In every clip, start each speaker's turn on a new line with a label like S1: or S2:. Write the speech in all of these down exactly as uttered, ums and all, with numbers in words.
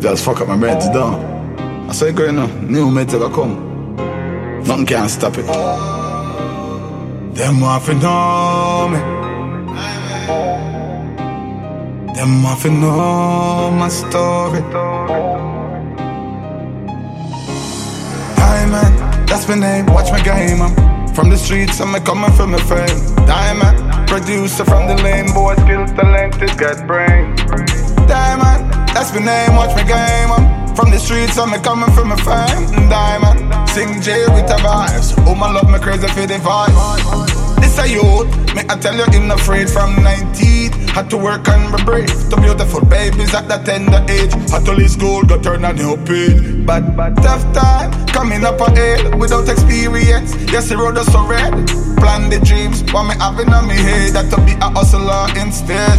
S1: Just fuck up my brains down. I say going on, new mate ever come. Nothing can stop it. Them want to know me. Them want to know my story. Diamond, that's my name, watch my game. I'm from the streets, I'm coming from my fame. Diamond, producer from the lane, boy, skill, talented, got brain. Diamond, that's my name, watch my game. I'm from the streets, I'm coming from my fame. Diamond, sing J with the vibes. Oh, my love, me crazy for the vibes. This a youth, me I tell you, him not afraid from nineteen. Had to work and be brave. The beautiful babies at that tender age. Had to leave school, go turn a new page. But, but tough time, coming up ahead without experience. Yes, the road is so red. Plan the dreams, what me having on me head. That to be a hustler instead.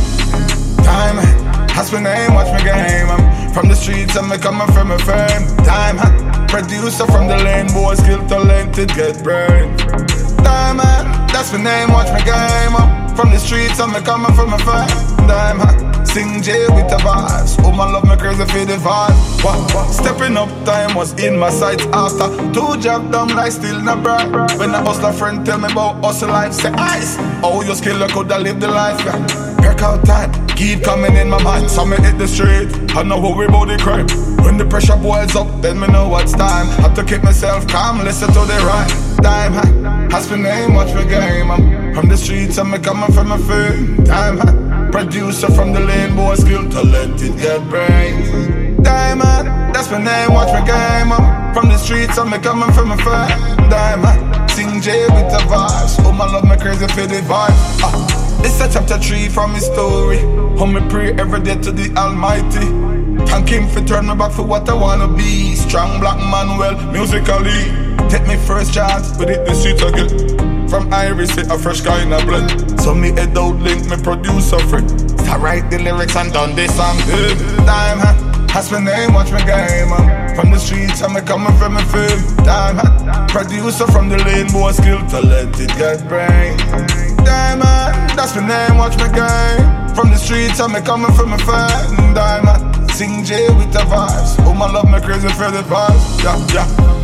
S1: Diamond, that's my name, watch my game. I'm from the streets, I'm coming from a fame. Diamond, producer from the lane, boy, skill, talented, get brain. Diamond, that's my name, watch my game. I'm from the streets, I'm coming from a fame. Diamond, sing J with the vibes. Oh, my love, me crazy for the vibe. What, what? Stepping up, time was in my sights after two job done, like still not bright. When a hustler friend tell me about hustle life, say ice. Oh, your skill, I coulda lived the life, yeah. Workout time, keep coming in my mind. So me hit the street, I know who we about the crime. When the pressure boils up, then me know what's time. Have to keep myself calm, listen to the rhyme. Diamond, that's my name, watch my game. I'm from the streets, I'm coming from a fame. Diamond, producer from the lane, boy, skill, talented, get brain. Diamond, that's my name, watch my game. I'm from the streets, I'm coming from a fame. Diamond, sing J with the vibes. Oh, my love, me crazy for the vibe. Ah. This a chapter three from my story. How me pray every day to the Almighty. Thank Him for turn me back for what I wanna be. Strong black man, well, musically. Take me first chance, but it the streets again. From Iris, hit a fresh kind of blend. So me head out, link me producer friend. Start write the lyrics and done this song. Diamond, that's my name, watch my game. I'm from the streets, I'm coming from a fame. Diamond, producer from the lane, boy, skill, talented, got brain. Diamond, that's my name, watch my game. From the streets, I'm coming from a fan. Diamond, sing J with the vibes. Oh, my love, me crazy for the vibes. Yeah, yeah.